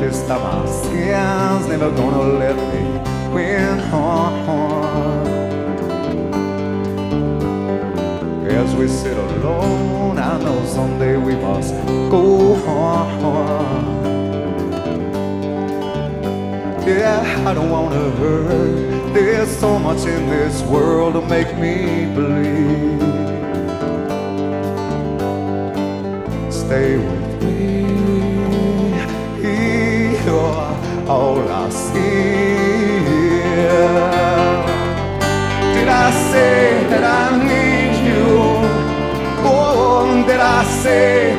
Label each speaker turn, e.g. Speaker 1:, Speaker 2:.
Speaker 1: this time my skin's never gonna let me win. As we sit alone, I know someday we must go on. Yeah, I don't wanna hurt. There's so much in this world to make me believe. Stay with me, you're all I see. Did I say that I need you? Oh, did I say